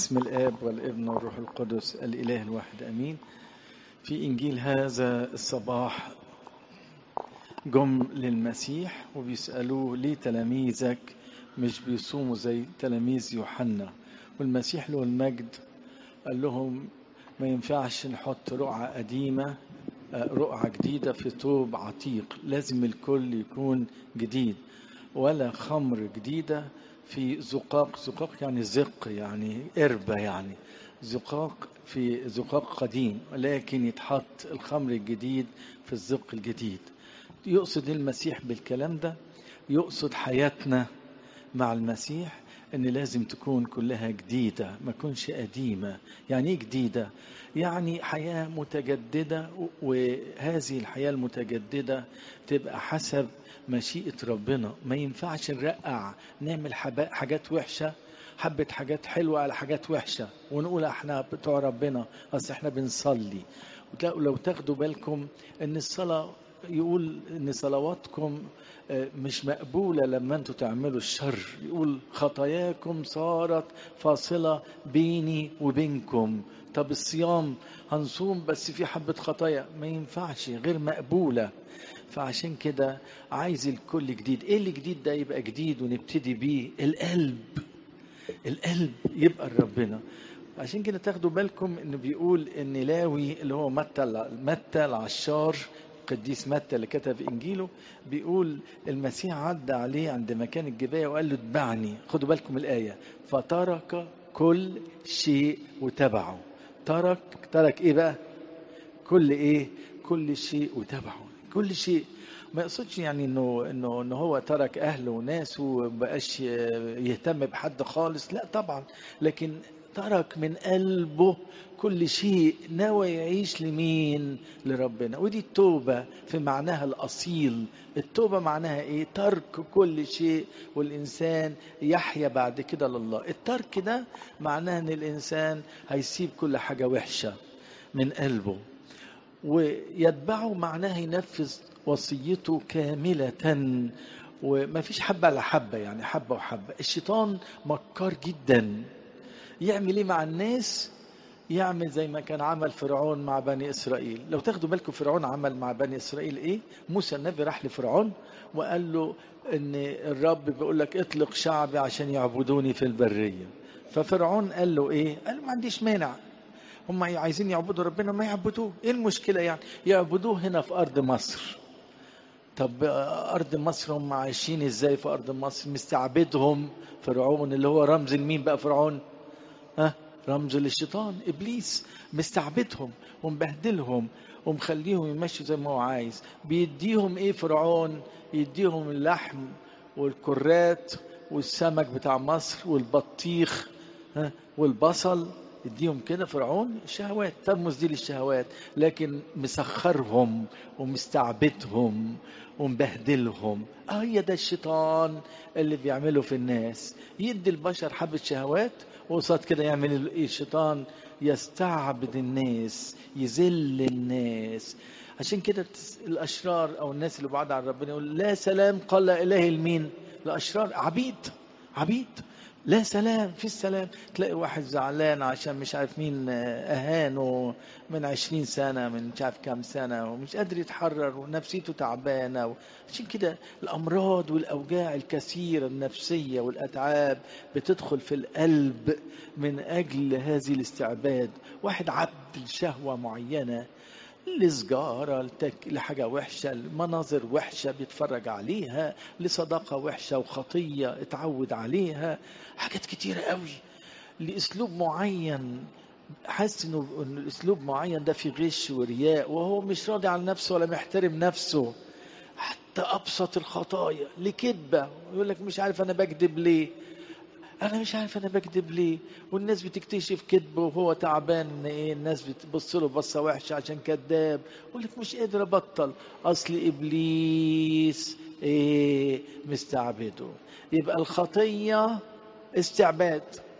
باسم الآب والابن والروح القدس الإله الواحد أمين. في إنجيل هذا الصباح جم للمسيح وبيسألوه ليه تلاميذك مش بيصوموا زي تلاميذ يوحنا؟ والمسيح له المجد قال لهم ما ينفعش نحط رقعة قديمة رقعة جديدة في ثوب عتيق، لازم الكل يكون جديد، ولا خمر جديدة في زقاق. زقاق يعني زق، يعني قربة، يعني زقاق في زقاق قديم، لكن يتحط الخمر الجديد في الزق الجديد. يقصد المسيح بالكلام ده؟ يقصد حياتنا مع المسيح ان لازم تكون كلها جديدة، ما تكونش قديمة. يعني ايه جديدة؟ يعني حياة متجددة، وهذه الحياة المتجددة تبقى حسب مشيئة ربنا. ما ينفعش نرقع، نعمل حاجات وحشة، حبة حاجات حلوة على حاجات وحشة، ونقول احنا بتوع ربنا اصل احنا بنصلي. لو تاخدوا بالكم ان الصلاة، يقول ان صلواتكم مش مقبولة لما انتوا تعملوا الشر. يقول خطاياكم صارت فاصلة بيني وبينكم. طب الصيام هنصوم بس في حبة خطايا، ما ينفعش، غير مقبولة. فعشان كده عايز الكل جديد. ايه اللي جديد ده؟ يبقى جديد ونبتدي بيه القلب. القلب يبقى ربنا. عشان كده تاخدوا بالكم انه بيقول ان لاوي اللي هو متى العشار، قديس متى اللي كتب انجيله، بيقول المسيح عدى عليه عند مكان الجبايه وقال له اتبعني. خدوا بالكم الايه، فترك كل شيء وتبعه. ترك ايه بقى؟ كل ايه؟ كل شيء وتبعه. كل شيء ما يقصدش يعني انه هو ترك اهله وناسه ومبقاش يهتم بحد خالص، لا طبعا، لكن ترك من قلبه كل شيء، ناوي يعيش لمين؟ لربنا. ودي التوبة في معناها الأصيل. التوبة معناها ايه؟ ترك كل شيء، والإنسان يحيا بعد كده لله. الترك ده معناه ان الإنسان هيسيب كل حاجة وحشة من قلبه، ويتبعه معناه ينفذ وصيته كاملة، وما فيش حبة على حبة، يعني حبة وحبة. الشيطان مكار جدا، يعمل ايه مع الناس؟ يعمل زي ما كان عمل فرعون مع بني إسرائيل. لو تاخدوا بالكم فرعون عمل مع بني إسرائيل ايه؟ موسى النبي راح لفرعون وقال له ان الرب بيقول لك اطلق شعبي عشان يعبدوني في البرية. ففرعون قال له ايه؟ قال له ما عنديش مانع، هم عايزين يعبدوا ربنا ما يعبدوه، ايه المشكلة يعني؟ يعبدوه هنا في أرض مصر. طب أرض مصر هم عايشين ازاي في أرض مصر؟ مستعبدهم فرعون، اللي هو رمز لمين بقى فرعون؟ ها؟ رمز للشيطان إبليس. مستعبدهم ومبهدلهم ومخليهم يمشوا زي ما هو عايز. بيديهم ايه فرعون؟ يديهم اللحم والكرات والسمك بتاع مصر والبطيخ، ها، والبصل. يديهم كده فرعون شهوات، ترمز دي للشهوات، لكن مسخرهم ومستعبدهم ومبهدلهم. هي ده الشيطان اللي بيعمله في الناس، يدي البشر حبة شهوات، وقصاد كده يعمل ايه الشيطان؟ يستعبد الناس، يذل الناس. عشان كده الاشرار او الناس اللي بعاد عن ربنا يقول لا سلام قال اله المين؟ الاشرار عبيد، عبيد. لا سلام، في السلام. تلاقي واحد زعلان عشان مش عارف مين اهانه من 20 سنة، من مش عارف كام سنة، ومش قادر يتحرر ونفسيته تعبانة. عشان كده الأمراض والأوجاع الكثيرة النفسية والأتعاب بتدخل في القلب من أجل هذه الاستعباد. واحد عبد لشهوة معينة، لسجارة، لحاجة وحشة، لمناظر وحشة بيتفرج عليها، لصداقة وحشة وخطية اتعود عليها، حاجات كتيرة قوي، لأسلوب معين، حاسس انه الاسلوب معين ده في غش ورياء، وهو مش راضي عن نفسه ولا محترم نفسه. حتى ابسط الخطايا، لكذبة، يقول لك مش عارف انا بكذب ليه، انا مش عارف انا بكذب ليه. والناس بتكتشف كذبه وهو تعبان، ان ايه؟ الناس بتبص له بصه وحشه عشان كذاب. يقول لك مش قادر ابطل، اصل ابليس ايه؟ مستعبده. يبقى الخطيه استعباد،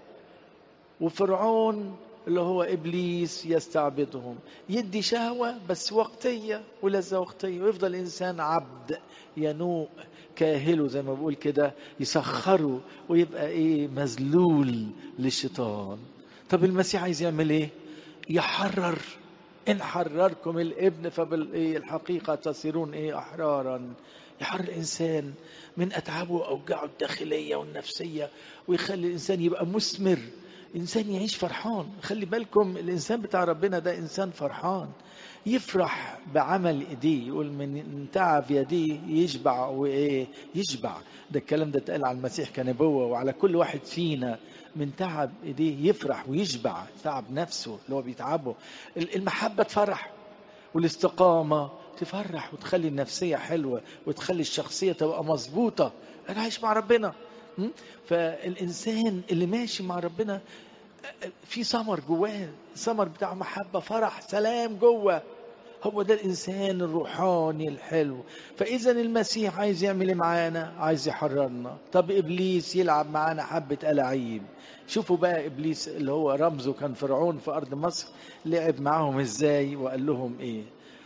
وفرعون اللي هو إبليس يستعبدهم، يدي شهوة بس وقتية ولذة وقتية، ويفضل الإنسان عبد ينوء كاهله زي ما بقول كده، يسخره ويبقى إيه؟ مذلول للشيطان. طب المسيح عايز يعمل ايه؟ يحرر. إن حرركم الابن فبالحقيقة تصيرون أحرارا. يحرر الإنسان من أتعابه وأوجاعه الداخلية والنفسية، ويخلي الإنسان يبقى مثمر، إنسان يعيش فرحان. خلي بالكم الإنسان بتاع ربنا ده إنسان فرحان، يفرح بعمل إيديه، يقول من تعب يديه يشبع يشبع. ده الكلام ده اتقال على المسيح كنبوة، وعلى كل واحد فينا من تعب ايديه يفرح ويشبع. تعب نفسه اللي هو بيتعبه. المحبة تفرح، والاستقامة تفرح، وتخلي النفسية حلوة، وتخلي الشخصية تبقى مظبوطة. أنا عايش مع ربنا. فالإنسان اللي ماشي مع ربنا في ثمر جواه، ثمر بتاع محبة، فرح، سلام جوه. هو ده الإنسان الروحاني الحلو. فإذا المسيح عايز يعمل معانا؟ عايز يحررنا. طب إبليس يلعب معانا حبة ألاعيب. شوفوا بقى إبليس اللي هو رمزه كان فرعون في أرض مصر، لعب معاهم إزاي وقال لهم إيه.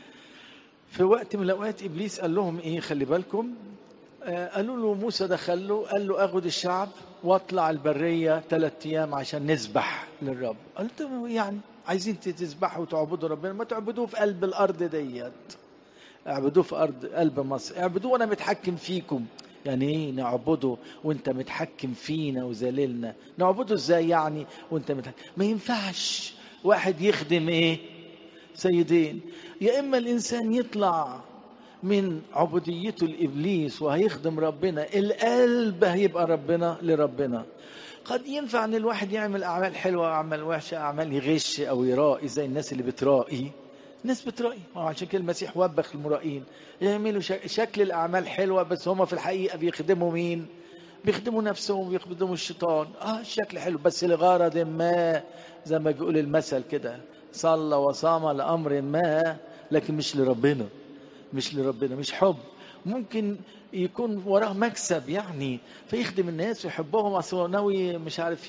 في وقت من الأوقات إبليس قال لهم خلي بالكم. قالوا له موسى دخل له قال له أخذ الشعب واطلع البرية 3 أيام عشان نسبح للرب. قلت يعني عايزين تسبحوا وتعبدوا ربنا، ما تعبدوه في قلب الأرض ديت، اعبدوه في أرض قلب مصر، اعبدوه وأنا متحكم فيكم. يعني ايه نعبده وانت متحكم فينا وذللنا؟ نعبده ازاي يعني وانت متحكم؟ ما ينفعش واحد يخدم سيدين. يا إما الإنسان يطلع من عبوديته لإبليس وهيخدم ربنا، القلب هيبقى ربنا لربنا. قد ينفع ان الواحد يعمل اعمال حلوه واعمال وحشه، اعمال يغش او يرائي زي الناس اللي بترائي. الناس بترائي، عشان كده المسيح وبخ المرائين. يعملوا شكل الاعمال حلوه، بس هم في الحقيقه بيخدموا مين؟ بيخدموا نفسهم، بيخدموا الشيطان. الشكل حلو بس لغرض ما، زي ما بيقول المثل كده، صلى وصام لامر ما، لكن مش لربنا. مش لربنا، مش حب. ممكن يكون وراه مكسب يعني، فيخدم الناس ويحبهم، اصل ناوي مش عارف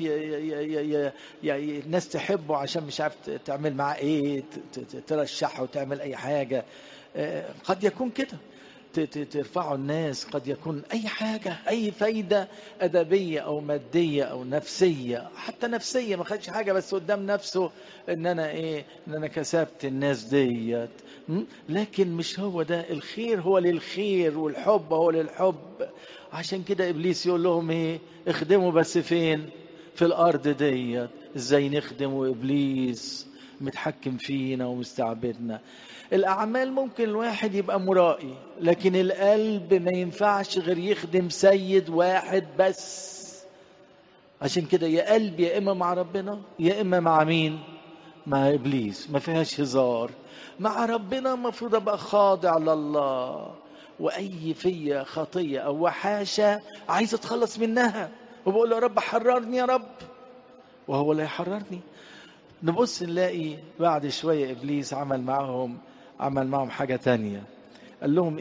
الناس تحبه عشان مش عارف تعمل معاه ترشحه وتعمل اي حاجه. قد يكون كده ترفعوا الناس، قد يكون اي حاجه، اي فايده ادبيه او ماديه او نفسيه، حتى نفسيه ما خدش حاجه بس قدام نفسه ان انا ان انا كسبت الناس ديت. لكن مش هو ده الخير، هو للخير، والحب هو للحب. عشان كده ابليس يقول لهم اخدموا، بس فين؟ في الارض ديت. ازاي نخدم وابليس متحكم فينا ومستعبدنا؟ الأعمال ممكن الواحد يبقى مرائي، لكن القلب ما ينفعش غير يخدم سيد واحد بس. عشان كده يا قلب يا إما مع ربنا يا إما مع مين؟ مع إبليس. ما فيهاش هزار. مع ربنا المفروض أبقى خاضع لله، وأي فيا خطية أو وحاشة عايز أتخلص منها، وبقول له يا رب حررني يا رب، وهو اللي يحررني. نبص نلاقي بعد شوية إبليس عمل معهم حاجة تانية. قال لهم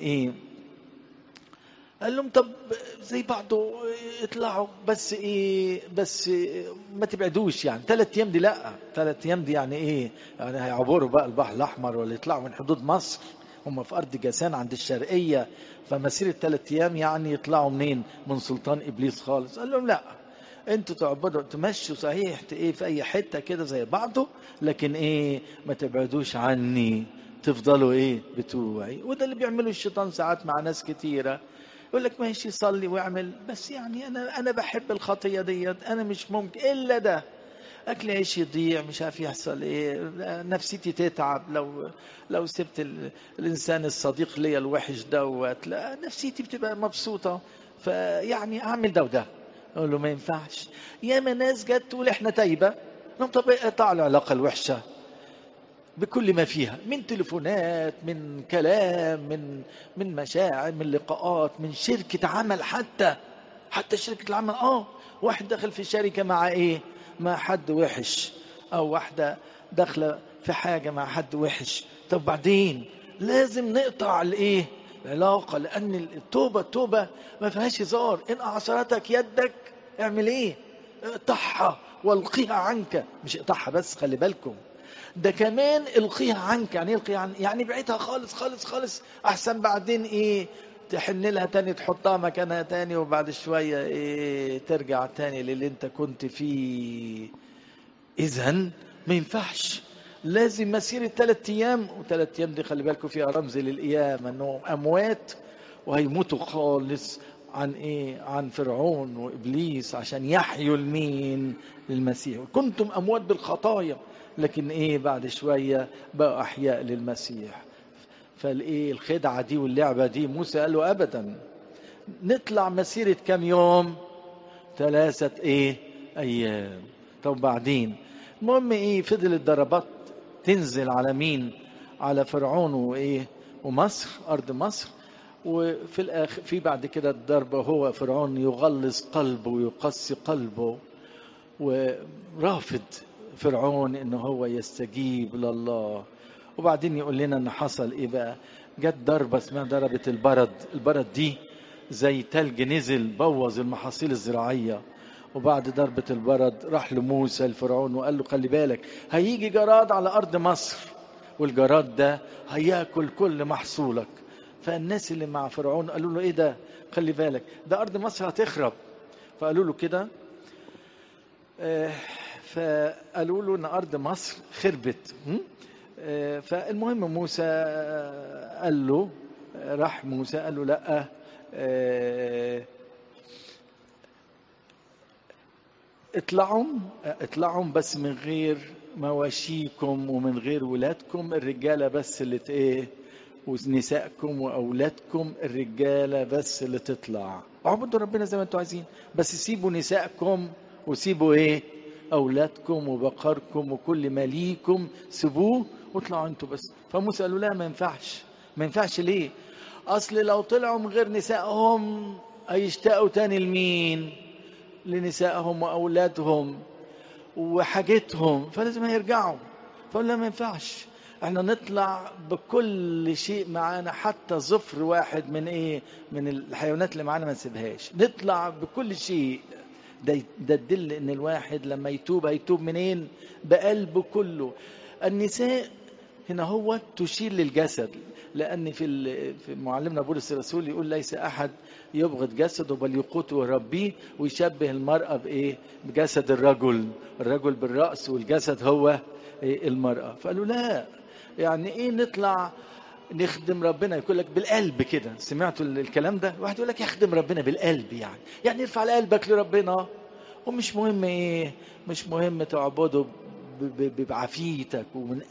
قال لهم طب زي بعضه اطلعوا، بس ما تبعدوش. يعني 3 أيام دي، لا 3 أيام دي يعني يعني هيعبروا بقى البحر الأحمر ولا يطلعوا من حدود مصر؟ هم في أرض جاسان عند الشرقية، فمسيرة 3 أيام يعني يطلعوا منين؟ من سلطان إبليس خالص. قال لهم لا، انتوا تعبدوا تمشوا صحيح في اي حته كده زي بعضه، لكن ما تبعدوش عني، تفضلوا بتوعي. وده اللي بيعمله الشيطان ساعات مع ناس كتيره. يقول لك ماشي صلي واعمل، بس يعني انا بحب الخطيه ديت، انا مش ممكن الا ده. اكل عيش يضيع، مش عارف يحصل نفسيتي تتعب لو سبت الانسان الصديق ليا الوحش دوت، لا نفسيتي بتبقى مبسوطه، فيعني اعمل ده وده. اقول له ما ينفعش. ياما ناس جت تقول احنا تايبه، طب اقطع العلاقه الوحشه بكل ما فيها من تليفونات، من كلام، من مشاعر، من لقاءات، من شركه عمل، حتى شركه العمل. واحد داخل في شركه مع مع حد وحش، او واحده داخله في حاجه مع حد وحش. طب بعدين لازم نقطع العلاقه، لان التوبه ما فيهاش هزار. ان اعصرتك يدك اعمل اقطعها والقيها عنك. مش اقطعها بس، خلي بالكم، ده كمان القيها عنك. يعني القيها عنك يعني بعيدها خالص خالص خالص، احسن بعدين تحن لها تاني، تحطها مكانها تاني، وبعد شوية ترجع تاني للي انت كنت فيه. إذن ما ينفعش، لازم مسيرة 3 أيام، و3 أيام دي خلي بالكم فيها رمز للقيامة، أنهم أموات وهيموتوا خالص. عن إيه؟ عن فرعون وإبليس، عشان يحيوا المين؟ للمسيح. كنتم أموات بالخطايا، لكن إيه؟ بعد شوية بقوا أحياء للمسيح. فالإيه الخدعة دي واللعبة دي؟ موسى قال له أبدا، نطلع مسيرة كم يوم؟ 3 إيه؟ أيام. طب بعدين المهم إيه؟ فضل الضربات تنزل على مين؟ على فرعون وإيه؟ ومصر، أرض مصر. وفي الآخر في بعد كده الضربة، هو فرعون يغلظ قلبه ويقسي قلبه، ورافض فرعون إنه هو يستجيب لله. وبعدين يقول لنا إن حصل إيه بقى؟ جت ضربة اسمها ضربة البرد. البرد دي زي تلج نزل بوظ المحاصيل الزراعية. وبعد ضربة البرد راح لموسى الفرعون وقال له خلي بالك، هيجي جراد على أرض مصر، والجراد ده هياكل كل محصولك. فالناس اللي مع فرعون قالوا له ايه ده؟ خلي بالك ده أرض مصر هتخرب. فقالوا له كده. فقالوا له ان أرض مصر خربت. فالمهم موسى قال له، راح موسى قال له لا، اطلعوا بس من غير مواشيكم ومن غير ولادكم، الرجالة بس اللي ايه، ونسائكم واولادكم الرجالة بس اللي تطلع. اعبدوا ربنا زي ما انتوا عايزين، بس سيبوا نسائكم وسيبوا ايه؟ اولادكم وبقركم وكل ما ليكم سيبوه واطلعوا انتوا بس. فموسى قالوا لا، ما ينفعش. ما ينفعش ليه؟ اصل لو طلعوا من غير نسائهم هيشتاقوا تاني لمين؟ لنسائهم واولادهم وحاجتهم، فلازم هيرجعوا. فقال ما ينفعش، احنا نطلع بكل شيء معانا، حتى ظفر واحد من ايه؟ من الحيوانات اللي معانا ما نسيبهاش، نطلع بكل شيء. ده تدل ان الواحد لما يتوب هيتوب منين؟ بقلبه كله. النساء هنا هو تشير للجسد، لأن في معلمنا بولس الرسول يقول ليس أحد يبغض جسده بل يقوته ويربيه، ويشبه المرأة بإيه؟ بجسد الرجل، الرجل بالرأس والجسد هو إيه؟ المرأة. فقالوا لا، يعني إيه نطلع نخدم ربنا؟ يقول لك بالقلب كده. سمعتوا الكلام ده؟ واحد يقول لك يخدم ربنا بالقلب، يعني ارفع قلبك لربنا، ومش مهم ايه، مش مهم تعبده بعافيتك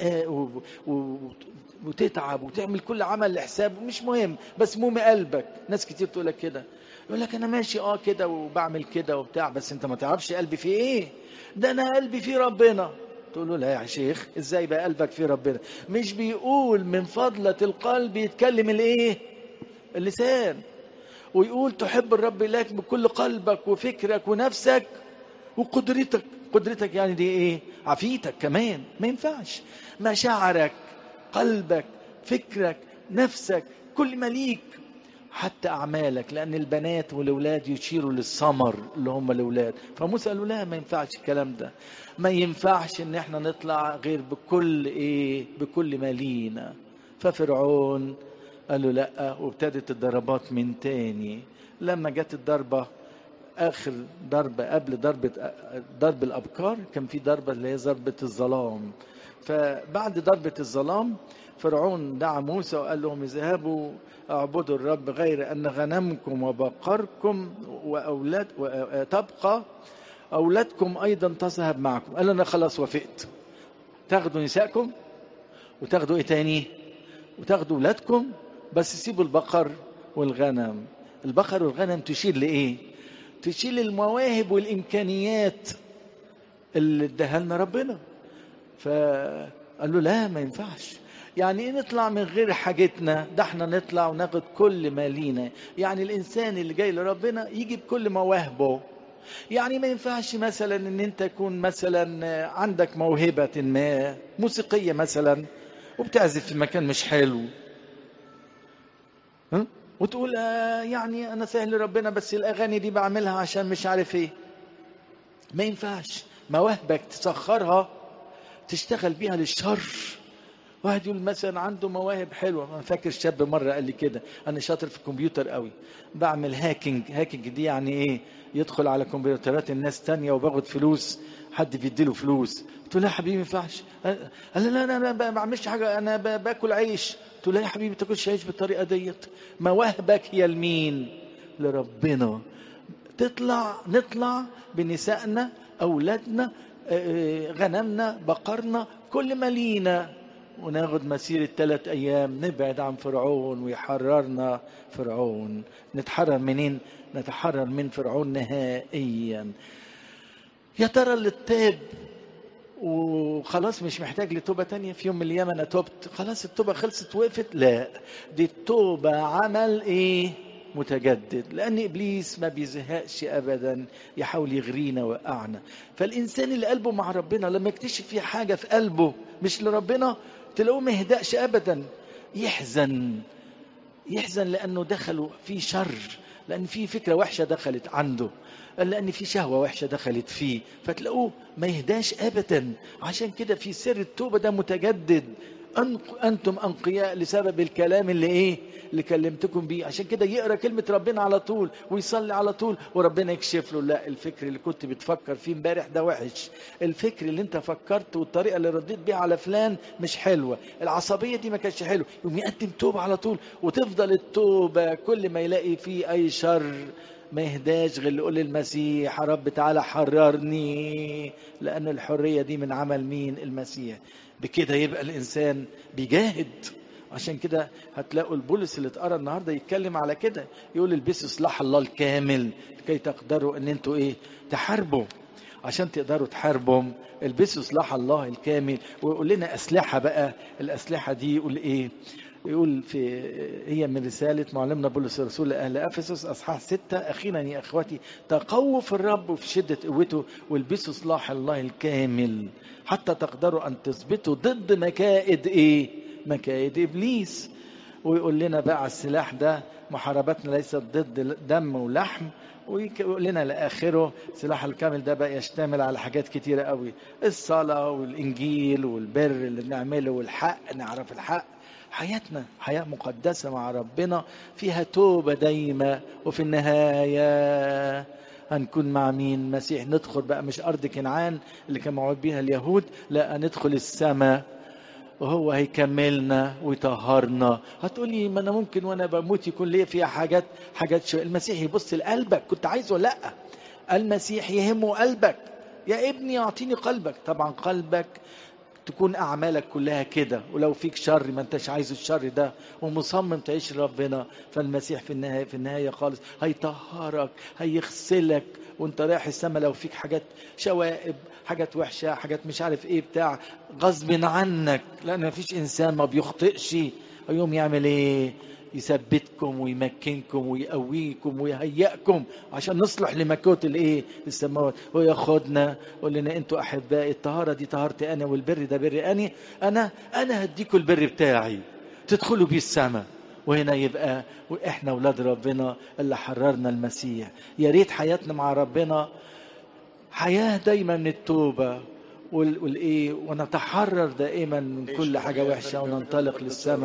وتتعب وتعمل كل عمل لحسابه، مش مهم، بس مهم قلبك. ناس كتير تقول لك كده، يقول لك انا ماشي كده وبعمل كده وبتاع، بس انت ما تعرفش قلبي فيه ايه. ده انا قلبي فيه ربنا. تقول له لا يا شيخ، ازاي بقى قلبك فيه ربنا؟ مش بيقول من فضلة القلب يتكلم الايه؟ اللسان. ويقول تحب الرب إلهك بكل قلبك وفكرك ونفسك وقدرتك. قدرتك يعني دي ايه؟ عافيتك كمان. ما ينفعش مشاعرك، قلبك، فكرك، نفسك، كل ما ليك، حتى أعمالك، لأن البنات والأولاد يشيروا للثمر اللي هم الأولاد. فموسى قالوا لا، ما ينفعش الكلام ده، ما ينفعش إن احنا نطلع غير بكل إيه؟ بكل ما لينا. ففرعون قال له لا، وابتدت الضربات من تاني. لما جت الضربة، آخر ضربة قبل ضرب الأبكار، كان في ضربة اللي هي ضربة الظلام. فبعد ضربة الظلام فرعون دعا موسى وقال لهم اذهبوا اعبدوا الرب، غير أن غنمكم وبقركم وأولاد تبقى أولادكم أيضا تذهب معكم. قال أنا خلاص وافقت، تاخدوا نسائكم وتاخدوا إيه تاني؟ وتاخدوا أولادكم، بس سيبوا البقر والغنم. البقر والغنم تشير لإيه؟ تشيل المواهب والإمكانيات اللي اداها لنا ربنا. فقال له لا، ما ينفعش. يعني ايه نطلع من غير حاجتنا؟ ده احنا نطلع وناخد كل ما لينا. يعني الإنسان اللي جاي لربنا يجي بكل مواهبه. يعني ما ينفعش مثلا ان انت تكون مثلا عندك موهبة ما موسيقية مثلا وبتعزف في مكان مش حلو، ها؟ وتقول يعني انا سهل ربنا، بس الاغاني دي بعملها عشان مش عارف ايه. ما ينفعش مواهبك تسخرها تشتغل بيها للشر. واحد يقول مثلا عنده مواهب حلوه. انا فاكر شاب مره قال لي كده، انا شاطر في الكمبيوتر قوي، بعمل هاكينج. هاكينج دي يعني ايه؟ يدخل على كمبيوترات الناس تانية وباخد فلوس حد بيديله فلوس، تقول له يا حبيبي ما ينفعش. قال لا انا ما بعملش حاجه، انا باكل عيش. تقول له يا حبيبي ما تاكلش عيش بالطريقه ديت، مواهبك هي لمين؟ لربنا. نطلع بنسائنا، اولادنا، غنمنا، بقرنا، كل ما لينا، وناخد مسيرة 3 أيام نبعد عن فرعون ويحررنا فرعون. نتحرر منين؟ نتحرر من فرعون نهائيا. يا ترى اللي تاب وخلاص مش محتاج لتوبة تانية، في يوم من الأيام أنا تبت خلاص التوبة خلصت وقفت؟ لا، دي التوبة عمل إيه؟ متجدد. لأن إبليس ما بيزهقش أبدا، يحاول يغرينا وقعنا. فالإنسان اللي قلبه مع ربنا لما يكتشف في حاجة في قلبه مش لربنا، تلاقوه ما يهدأش أبدا، يحزن لأنه دخلوا في شر، لأن في فكرة وحشة دخلت عنده، لأن في شهوة وحشة دخلت فيه، فتلاقوه ما يهداش أبدا. عشان كده في سر التوبة ده متجدد. أنتم أنقياء لسبب الكلام اللي كلمتكم بيه. عشان كده يقرأ كلمة ربنا على طول ويصلي على طول، وربنا يكشف له لا، الفكر اللي كنت بتفكر فيه امبارح ده وحش، الفكر اللي انت فكرت والطريقة اللي رديت بيها على فلان مش حلوة، العصبية دي ما كانتش حلوة. يقوم يقدم توبة على طول، وتفضل التوبة كل ما يلاقي فيه أي شر ما يهداش غير يقول للمسيح يا رب تعالى حررني، لأن الحرية دي من عمل مين؟ المسيح. بكده يبقى الإنسان بيجاهد. عشان كده هتلاقوا البولس اللي اتقرا النهارده يتكلم على كده، يقول البسوا سلاح الله الكامل لكي تقدروا ان انتوا تحاربوا. عشان تقدروا تحاربوا البسوا سلاح الله الكامل. ويقول لنا أسلحة بقى. الأسلحة دي يقول يقول هي من رسالة معلمنا بولس الرسول لأهل أفسس أصحاح 6: أخيرا يا أخواتي تقووا في الرب وفي شدة قوته، والبسوا سلاح الله الكامل حتى تقدروا أن تثبتوا ضد مكائد مكائد إبليس. ويقول لنا بقى السلاح ده محاربتنا ليست ضد دم ولحم. ويقول لنا لآخره سلاح الكامل ده بقى يشتمل على حاجات كتيرة قوي: الصلاة والإنجيل والبر اللي بنعمله والحق، نعرف الحق. حياتنا حياة مقدسة مع ربنا فيها توبة دايمة، وفي النهاية هنكون مع مين؟ مسيح. ندخل بقى مش أرض كنعان اللي كان موعود بيها اليهود، لا، ندخل السماء وهو هيكملنا ويطهرنا. هتقولي ما أنا ممكن وأنا بموت يكون ليا فيها حاجات المسيح يبص لقلبك، كنت عايزه؟ لا، المسيح يهمه قلبك. يا ابني أعطيني قلبك. طبعا قلبك تكون أعمالك كلها كده، ولو فيك شر ما انتش عايز الشر ده ومصمم تعيش ربنا، فالمسيح في النهاية خالص هيطهرك، هيغسلك وانت رايح السماء. لو فيك حاجات شوائب، حاجات وحشة، حاجات مش عارف بتاع، غصب عنك، لأن ما فيش إنسان ما بيخطئش. يوم يعمل يثبتكم ويمكنكم ويقويكم ويهيئكم عشان نصلح لملكوت السماوات، وياخدنا يقول لنا انتوا احبائي، الطهاره دي طهارتي انا، والبر ده بري انا هديكم البر بتاعي تدخلوا بيه السماء. وهنا يبقى واحنا اولاد ربنا اللي حررنا المسيح. يا ريت حياتنا مع ربنا حياه دايما من التوبه ونتحرر دائما من كل حاجه وحشه وننطلق للسماء.